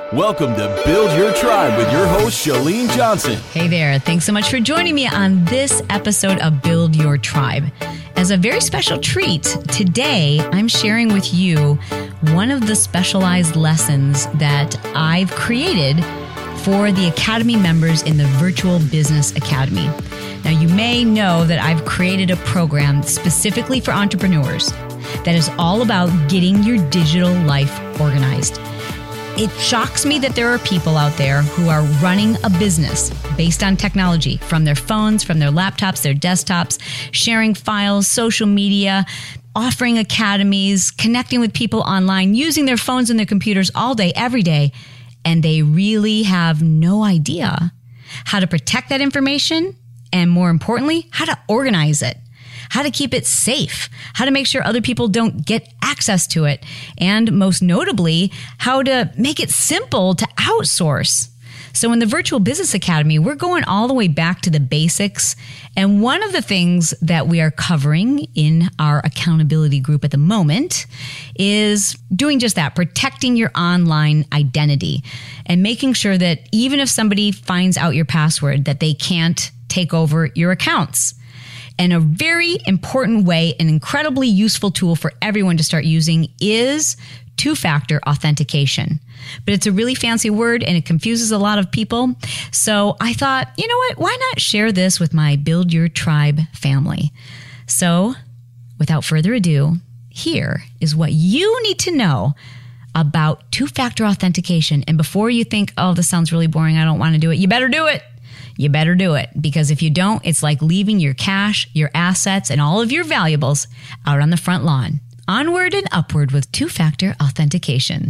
Welcome to Build Your Tribe with your host, Chalene Johnson. Hey there. Thanks so much for joining me on this episode of Build Your Tribe. As a very special treat, today I'm sharing with you one of the specialized lessons that I've created for the Academy members in the Virtual Business Academy. Now, you may know that I've created a program specifically for entrepreneurs that is all about getting your digital life organized. It shocks me that there are people out there who are running a business based on technology, from their phones, from their laptops, their desktops, sharing files, social media, offering academies, connecting with people online, using their phones and their computers all day, every day, and they really have no idea how to protect that information and, more importantly, how to organize it. How to keep it safe, how to make sure other people don't get access to it, and most notably, how to make it simple to outsource. So in the Virtual Business Academy, we're going all the way back to the basics. And one of the things that we are covering in our accountability group at the moment is doing just that, protecting your online identity and making sure that even if somebody finds out your password, that they can't take over your accounts. And a very important way, an incredibly useful tool for everyone to start using is two-factor authentication. But it's a really fancy word and it confuses a lot of people. So I thought, you know what, why not share this with my Build Your Tribe family? So without further ado, here is what you need to know about two-factor authentication. And before you think, oh, this sounds really boring, I don't want to do it, you better do it. You better do it, because if you don't, it's like leaving your cash, your assets, and all of your valuables out on the front lawn. Onward and upward with two-factor authentication.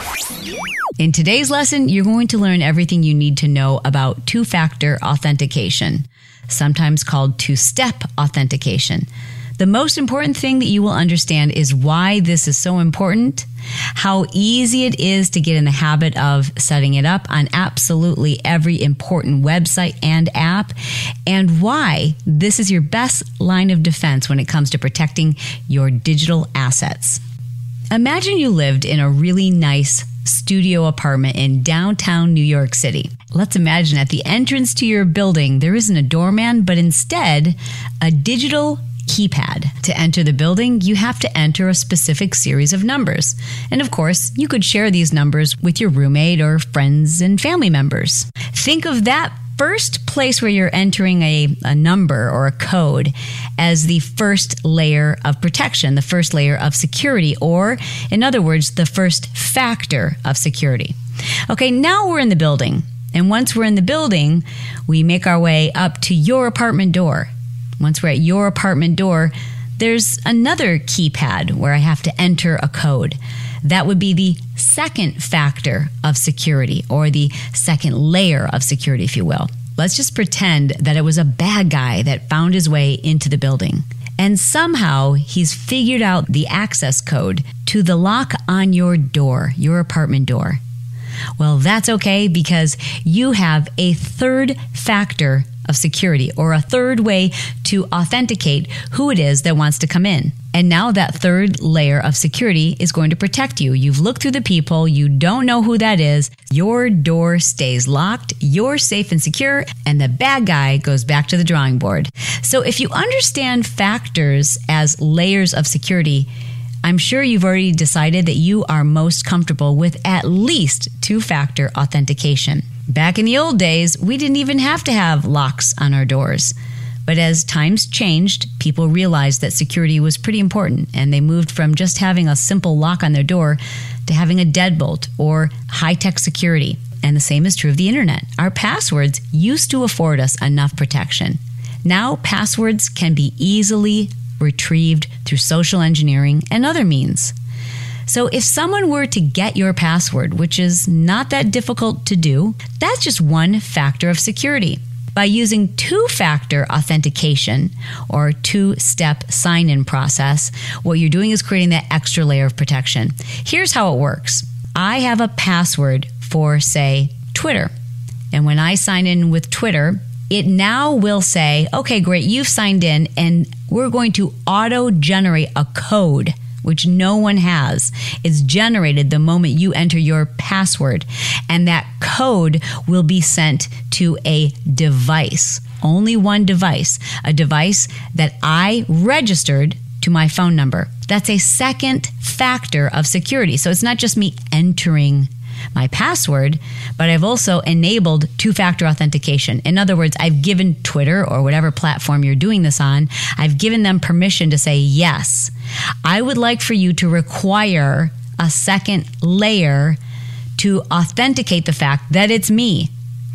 In today's lesson, you're going to learn everything you need to know about two-factor authentication, sometimes called two-step authentication. The most important thing that you will understand is why this is so important, how easy it is to get in the habit of setting it up on absolutely every important website and app, and why this is your best line of defense when it comes to protecting your digital assets. Imagine you lived in a really nice studio apartment in downtown New York City. Let's imagine at the entrance to your building, there isn't a doorman, but instead a digital keypad. To enter the building, you have to enter a specific series of numbers. And of course, you could share these numbers with your roommate or friends and family members. Think of that first place where you're entering a number or a code as the first layer of protection, the first layer of security, or in other words, the first factor of security. Okay, now we're in the building. And once we're in the building, we make our way up to your apartment door. Once we're at your apartment door, there's another keypad where I have to enter a code. That would be the second factor of security, or the second layer of security, if you will. Let's just pretend that it was a bad guy that found his way into the building. And somehow he's figured out the access code to the lock on your door, your apartment door. Well, that's okay, because you have a third factor of security, or a third way to authenticate who it is that wants to come in. And now that third layer of security is going to protect you. You've looked through the people, you don't know who that is, your door stays locked, you're safe and secure, and the bad guy goes back to the drawing board. So if you understand factors as layers of security, I'm sure you've already decided that you are most comfortable with at least two-factor authentication. Back in the old days, we didn't even have to have locks on our doors. But as times changed, people realized that security was pretty important, and they moved from just having a simple lock on their door to having a deadbolt or high-tech security. And the same is true of the internet. Our passwords used to afford us enough protection. Now, passwords can be easily retrieved through social engineering and other means. So if someone were to get your password, which is not that difficult to do, that's just one factor of security. By using two-factor authentication or two-step sign-in process, what you're doing is creating that extra layer of protection. Here's how it works. I have a password for, say, Twitter. And when I sign in with Twitter, it now will say, okay, great, you've signed in, and we're going to auto-generate a code which no one has. It's generated the moment you enter your password, and that code will be sent to a device. Only one device, a device that I registered to my phone number. That's a second factor of security. So it's not just me entering my password, but I've also enabled two-factor authentication. In other words, I've given Twitter or whatever platform you're doing this on, I've given them permission to say, yes, I would like for you to require a second layer to authenticate the fact that it's me.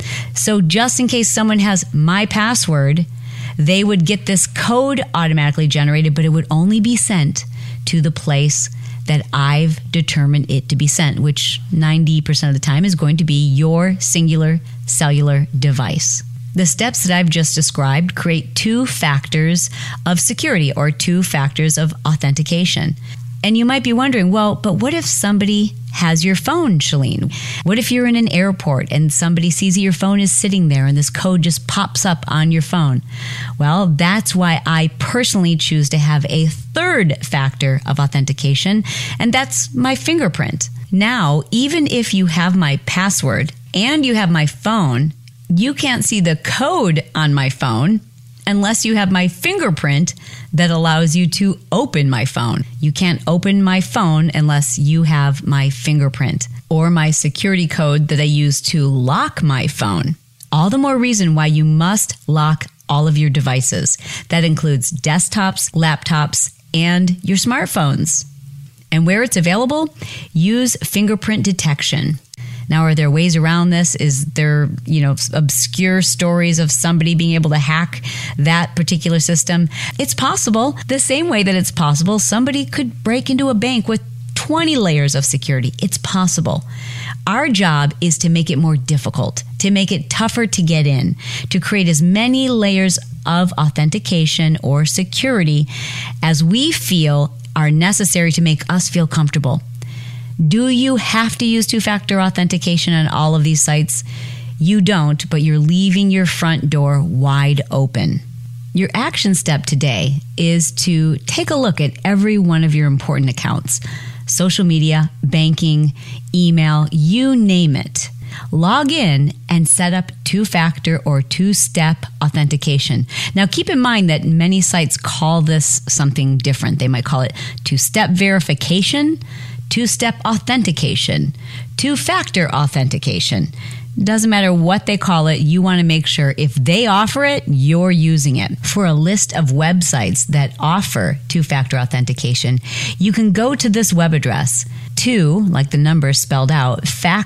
So just in case someone has my password, they would get this code automatically generated, but it would only be sent to the place that I've determined it to be sent, which 90% of the time is going to be your singular cellular device. The steps that I've just described create two factors of security or two factors of authentication. And you might be wondering, well, but what if somebody has your phone, Chalene? What if you're in an airport and somebody sees that your phone is sitting there and this code just pops up on your phone? Well, that's why I personally choose to have a third factor of authentication, and that's my fingerprint. Now, even if you have my password and you have my phone, you can't see the code on my phone unless you have my fingerprint that allows you to open my phone. You can't open my phone unless you have my fingerprint or my security code that I use to lock my phone. All the more reason why you must lock all of your devices. That includes desktops, laptops, and your smartphones. And where it's available, use fingerprint detection. Now, are there ways around this? Is there, obscure stories of somebody being able to hack that particular system? It's possible. The same way that it's possible, somebody could break into a bank with 20 layers of security. It's possible. Our job is to make it more difficult, to make it tougher to get in, to create as many layers of authentication or security as we feel are necessary to make us feel comfortable. Do you have to use two-factor authentication on all of these sites? You don't, but you're leaving your front door wide open. Your action step today is to take a look at every one of your important accounts. Social media, banking, email, you name it. Log in and set up two-factor or two-step authentication. Now, keep in mind that many sites call this something different. They might call it two-step verification, two-step authentication, two-factor authentication. Doesn't matter what they call it, you want to make sure if they offer it, you're using it. For a list of websites that offer two-factor authentication, you can go to this web address, two, like the number spelled out,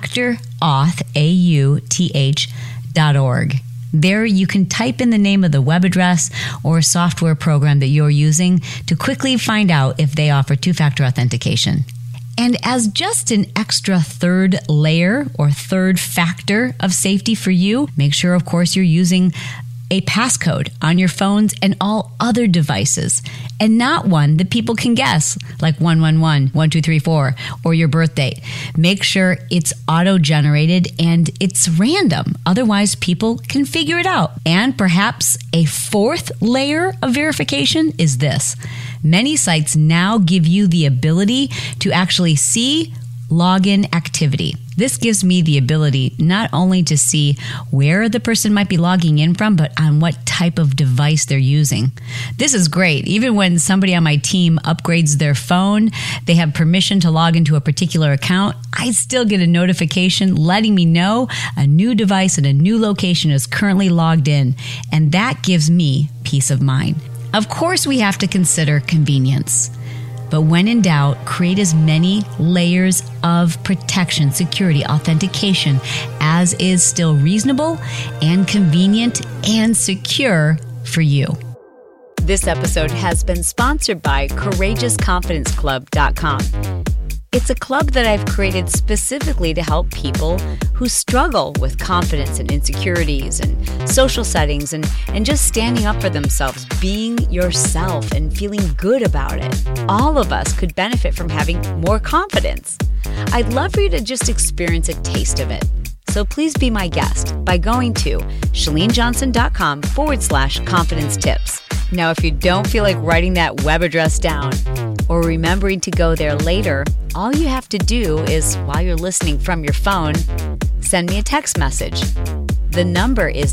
factorauth.org. There you can type in the name of the web address or software program that you're using to quickly find out if they offer two-factor authentication. And as just an extra third layer or third factor of safety for you, make sure, of course, you're using a passcode on your phones and all other devices, and not one that people can guess, like 111, 1234, or your birth date. Make sure it's auto-generated and it's random. Otherwise, people can figure it out. And perhaps a fourth layer of verification is this. Many sites now give you the ability to actually see login activity. This gives me the ability not only to see where the person might be logging in from, but on what type of device they're using. This is great. Even when somebody on my team upgrades their phone, they have permission to log into a particular account, I still get a notification letting me know a new device and a new location is currently logged in. And that gives me peace of mind. Of course, we have to consider convenience. But when in doubt, create as many layers of protection, security, authentication as is still reasonable and convenient and secure for you. This episode has been sponsored by CourageousConfidenceClub.com. It's a club that I've created specifically to help people who struggle with confidence and insecurities and social settings and just standing up for themselves, being yourself and feeling good about it. All of us could benefit from having more confidence. I'd love for you to just experience a taste of it. So please be my guest by going to ChaleneJohnson.com/confidence tips. Now, if you don't feel like writing that web address down, or remembering to go there later, all you have to do is, while you're listening from your phone, send me a text message. The number is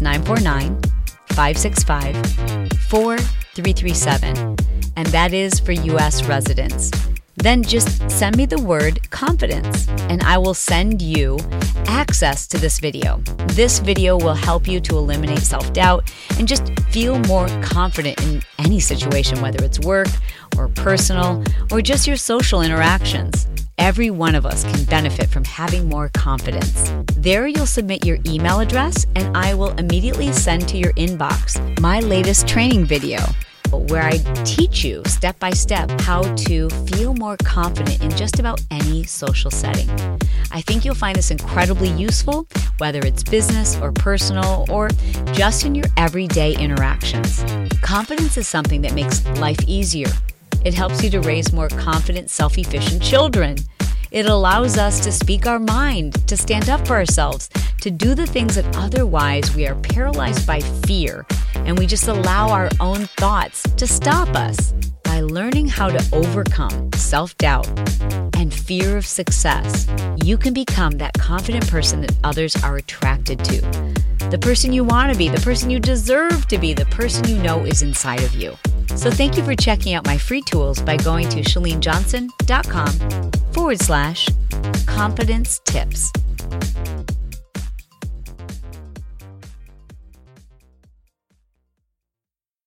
949-565-4337, and that is for U.S. residents. Then just send me the word confidence, and I will send you access to this video. This video will help you to eliminate self-doubt and just feel more confident in any situation, whether it's work or personal or just your social interactions. Every one of us can benefit from having more confidence. There you'll submit your email address, and I will immediately send to your inbox my latest training video, where I teach you step by step how to feel more confident in just about any social setting. I think you'll find this incredibly useful, whether it's business or personal or just in your everyday interactions. Confidence is something that makes life easier. It helps you to raise more confident, self-efficient children. It allows us to speak our mind, to stand up for ourselves, to do the things that otherwise we are paralyzed by fear, and we just allow our own thoughts to stop us. By learning how to overcome self-doubt and fear of success, you can become that confident person that others are attracted to. The person you want to be, the person you deserve to be, the person you know is inside of you. So thank you for checking out my free tools by going to ShaleneJohnson.com/confidence tips.